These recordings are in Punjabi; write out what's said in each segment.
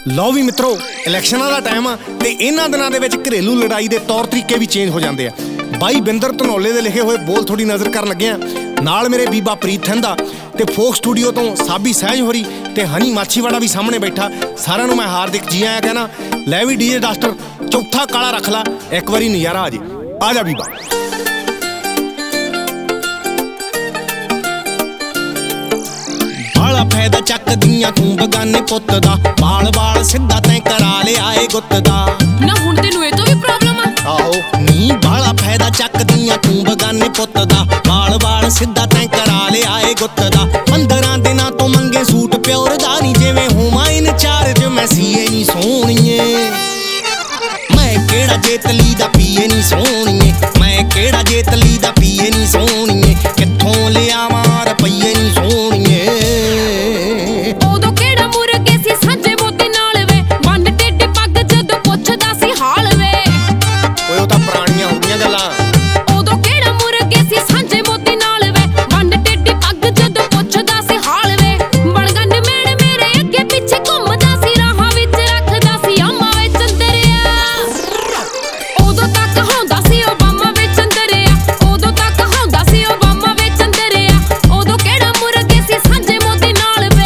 ਲਓ ਵੀ ਮਿੱਤਰੋ, ਇਲੈਕਸ਼ਨਾਂ ਦਾ ਟਾਈਮ ਆ ਤੇ ਇਹਨਾਂ ਦਿਨਾਂ ਦੇ ਵਿੱਚ ਘਰੇਲੂ ਲੜਾਈ ਦੇ ਤੌਰ ਤਰੀਕੇ ਵੀ ਚੇਂਜ ਹੋ ਜਾਂਦੇ ਆ। ਬਾਈ ਬਿੰਦਰ ਧਨੌਲੇ ਦੇ ਲਿਖੇ ਹੋਏ ਬੋਲ ਥੋੜੀ ਨਜ਼ਰ ਕਰਨ ਲੱਗੇ ਆ। ਨਾਲ ਮੇਰੇ ਬੀਬਾ ਪ੍ਰੀਤ ਥੰਦਾ ਤੇ ਫੋਕ ਸਟੂਡੀਓ ਤੋਂ ਸਾਬੀ ਸਹਿਜ ਹੋਰੀ ਤੇ ਹਨੀ ਮਾਛੀਵਾੜਾ ਵੀ ਸਾਹਮਣੇ ਬੈਠਾ। ਸਾਰਿਆਂ ਨੂੰ ਮੈਂ ਹਾਰਦਿਕ ਜੀ ਆਇਆਂ ਕਹਿਣਾ। ਲੈ ਵੀ ਡੀਜੇ ਡਾਸਟਰ ਚੌਥਾ ਕਾਲਾ ਰੱਖ ਲਾ, ਇੱਕ ਵਾਰੀ ਨਜ਼ਾਰਾ ਆ ਜੇ। ਆ ਜਾ ਬੀਬਾ। ਬਾਲਾ ਫਾਇਦਾ ਚੱਕਦੀਆਂ ਤੂੰ ਬਗਾਨੇ ਪੁੱਤ ਦਾ, ਬਾਲ ਸਿੱਧਾ ਤੈਂ ਕਰਾ ਲਿਆ ਏ ਗੁੱਤ ਦਾ। ਨਾ ਹੁਣ ਤੈਨੂੰ ਇਹ ਤੋਂ ਵੀ ਪ੍ਰੋਬਲਮ ਆ? ਆਹੋ ਨੀ ਬਾਲਾ ਫਾਇਦਾ ਚੱਕਦੀਆਂ ਤੂੰ ਬਗਾਨੇ ਪੁੱਤ ਦਾ, ਬਾਲ ਸਿੱਧਾ ਤੈਂ ਕਰਾ ਲਿਆ ਏ ਗੁੱਤ ਦਾ। 15 ਦਿਨਾਂ ਤੋਂ ਮੰਗੇ ਸੂਟ ਪਿਓਰ ਦਾ ਨੀ, ਜਿਵੇਂ ਹੋਵਾਂ ਇਨਚਾਰਜ ਮੈਂ ਸੀਏ ਨੀ ਸੋਹਣੀਏ। ਮੈਂ ਕਿਹੜਾ ਜੇਤਲੀ ਦਾ ਪੀਏ ਨੀ ਸੋਹਣੀਏ, ਮੈਂ ਕਿਹੜਾ ਜੇਤਲੀ ਦਾ ਪੀਏ ਨੀ ਸੋਹਣੀਏ। ਕਿੱਥੋਂ ਲਿਆਵਾਂ ਰੁਪਈਏ ਨੀ ਸੋਹਣੀਏ। ਉਦੋਂ ਕਿਹੜਾ ਮੁਰਗੇ ਸੀ ਸਾਂਝੇ ਮੋਤੀ ਨਾਲ ਵੇ, ਵੰਡ ਟੇਢੀ ਪੱਗ ਜਦੋਂ ਪੁੱਛਦਾ ਸੀ ਹਾਲ ਵੇ। ਓਏ ਉਹ ਤਾਂ ਪੁਰਾਣੀਆਂ ਹੋ ਗਈਆਂ ਗੱਲਾਂ। ਉਦੋਂ ਕਿਹੜਾ ਮੁਰਗੇ ਸੀ ਸਾਂਝੇ ਮੋਤੀ ਨਾਲ ਵੇ, ਵੰਡ ਟੇਢੀ ਪੱਗ ਜਦੋਂ ਪੁੱਛਦਾ ਸੀ ਹਾਲ ਵੇ। ਬੜਗੰਡ ਮੈਣ ਮੇਰੇ ਅੱਗੇ ਪਿੱਛੇ ਘੁੰਮਦਾ ਸੀ, ਰਾਹਾਂ ਵਿੱਚ ਰੱਖਦਾ ਸੀ ਆਮਾ ਵੇ ਚੰਦਰਿਆ। ਉਦੋਂ ਤੱਕ ਹੁੰਦਾ ਸੀ ਓਬਾਮਾ ਵੇ ਚੰਦਰਿਆ, ਉਦੋਂ ਤੱਕ ਹੁੰਦਾ ਸੀ ਓਬਾਮਾ ਵੇ ਚੰਦਰਿਆ। ਉਦੋਂ ਕਿਹੜਾ ਮੁਰਗੇ ਸੀ ਸਾਂਝੇ ਮੋਤੀ ਨਾਲ ਵੇ।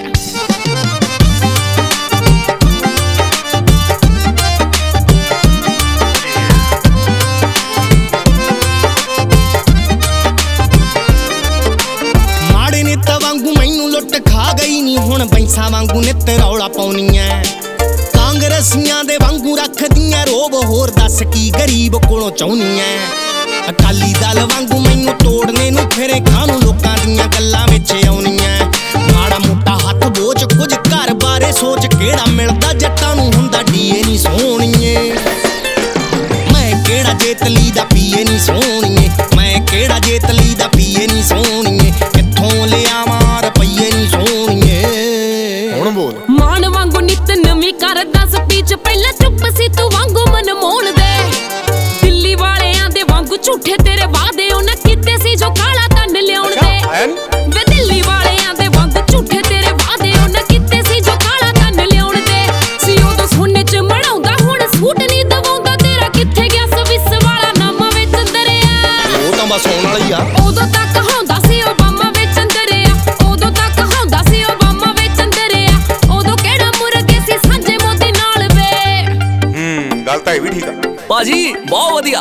ਮਾੜੇ ਨੇਤਾ ਵਾਂਗੂ ਮੈਨੂੰ ਲੁੱਟ ਖਾ ਗਈ ਨੀ, ਹੁਣ ਬੈਂਸਾਂ ਵਾਂਗੂ ਨਿੱਤ ਰੌਲਾ ਪਾਉਣੀ ਐ। ਕਾਂਗਰਸੀਆਂ ਦੇ ਵਾਂਗੂ ਰੱਖਦੀਆਂ ਰੋਬ, ਹੋਰ ਦੱਸ ਕੀ ਗਰੀਬ ਕੋਲੋਂ ਚਾਹੁੰਨੀ ਐ। ਅਕਾਲੀ ਦਲ ਵਾਂਗੂ ਮੈਨੂੰ ਤੋੜਨੇ ਨੂੰ ਫਿਰੇ, ਖਾਨੂੰ ਲੋਕਾਂ ਦੀਆਂ ਗੱਲਾਂ ਵਿੱਚ ਆਉਣੀਆਂ। ਮਾੜਾ ਮੋਟਾ ਹੱਥ ਬੋਝ ਕੁਝ ਘਰ ਬਾਰੇ ਸੋਚ, ਕਿਹੜਾ ਮਿਲਦਾ ਜੱਟਾਂ ਨੂੰ ਹੁੰਦਾ ਡੀਏ ਨੀ ਸੋਹਣੀਏ। ਮੈਂ ਕਿਹੜਾ ਜੇਤਲੀ ਦਾ ਪੀਏ ਨੀ ਸੋਹਣੀਏ, ਮੈਂ ਕਿਹੜਾ ਜੇਤਲੀ ਦਾ ਪੀਏ ਨੀ ਸੋਹਣੀਏ। ਕਿੱਥੋਂ ਲਿਆਵਾਂ ਰੁਪਈਏ ਨੀ ਸੋਹਣੀਏ। ਹੁਣ ਬੋਲ। ਮਾਨ ਵਾਂਗੂ ਨਿੱਤ ਨਵੀਂ ਕਰਦਾ ਸਪੀਚ, ਪਹਿਲਾਂ ਚੁੱਪ ਸੀ ਤੂੰ ਵਾਂਗੂ ਮਨਮੋਹਣ ਦੇ। ਦਿੱਲੀ ਵਾਲਿਆਂ ਦੇ ਵਾਂਗੂ ਝੂਠੇ ਤੇਰੇ ਵਾਅਦੇ ਉਹਨਾਂ ਕੀਤੇ ਸੀ, ਜੋ ਕਾਲਾ ਕੰਨ ਲਿਆਉਣ ਦੇ। ਵੇ ਦਿੱਲੀ ਵਾਲਿਆਂ ਦੇ ਵਾਂਗੂ ਝੂਠੇ ਤੇਰੇ ਵਾਅਦੇ ਉਹਨਾਂ ਕੀਤੇ ਸੀ, ਜੋ ਕਾਲਾ ਕੰਨ ਲਿਆਉਣ ਦੇ। ਸੀ ਉਦੋਂ ਸੋਨੇ ਚ ਮੜਾਉਂਦਾ, ਹੁਣ ਸੂਟ ਨਹੀਂ ਦਵਾਉਂਦਾ ਤੇਰਾ। ਕਿੱਥੇ ਗਿਆ ਸਵਿਸ ਵਾਲਾ ਨਾਮਾ ਵੇ ਚੰਦਰਿਆ। ਉਹ ਤਾਂ ਬਸ ਹੋਣ ਵਾਲਾ ਹੀ ਆ। ਉਦੋਂ ਤੱਕ ਹੁੰਦਾ ਸੀ ਓਬਾਮਾ ਵੇ ਚੰਦਰਿਆ, ਉਦੋਂ ਤੱਕ ਹੁੰਦਾ ਸੀ ਓਬਾਮਾ ਵੇ ਚੰਦਰਿਆ। ਉਦੋਂ ਕਿਹੜਾ ਮੁਰਗੇ ਸੀ ਸਾਂਝੇ ਮੋਤੀ ਨਾਲ ਵੇ। ਗੱਲ ਤਾਂ ਇਹ ਵੀ ਠੀਕ ਆ ਭਾਜੀ, ਬਹੁਤ ਵਧੀਆ।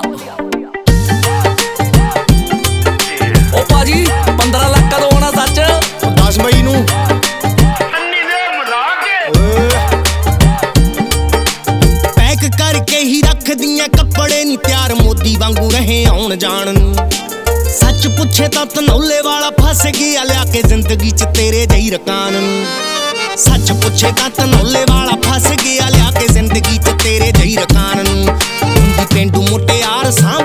ਉਹ ਭਾਜੀ 15 ਲੱਖ ਕਦੋਂ ਆਉਣਾ ਸੱਚ? 10 ਮਈ ਨੂੰ। ਪੈਕ ਕਰਕੇ ਹੀ ਰੱਖਦੀਆਂ ਕੱਪੜੇ ਨੀ ਤਿਆਰ, ਮੋਦੀ ਵਾਂਗੂ ਰਹੇ ਆਉਣ ਜਾਣ ਨੂੰ। ਸੱਚ ਪੁੱਛੇ ਤਾਂ ਧਨੌਲੇ ਵਾਲਾ ਫਸ ਗਿਆ, ਲਿਆ ਕੇ ਜ਼ਿੰਦਗੀ 'ਚ ਤੇਰੇ ਜਿਹੀ ਰਕਾਨ ਨੂੰ। ਸੱਚ ਪੁੱਛੇ ਤਾਂ ਧਨੌਲੇ ਵਾਲਾ ਫਸ ਗਿਆ, ਲਿਆ ਕੇ ਜ਼ਿੰਦਗੀ 'ਚ ਤੇਰੇ ਜਿਹੀ ਰਕਾਨ ਨੂੰ। ਹੁੰਦੀ ਪੇਂਡੂ ਮੁਟਿਆਰ ਸਾਂਭ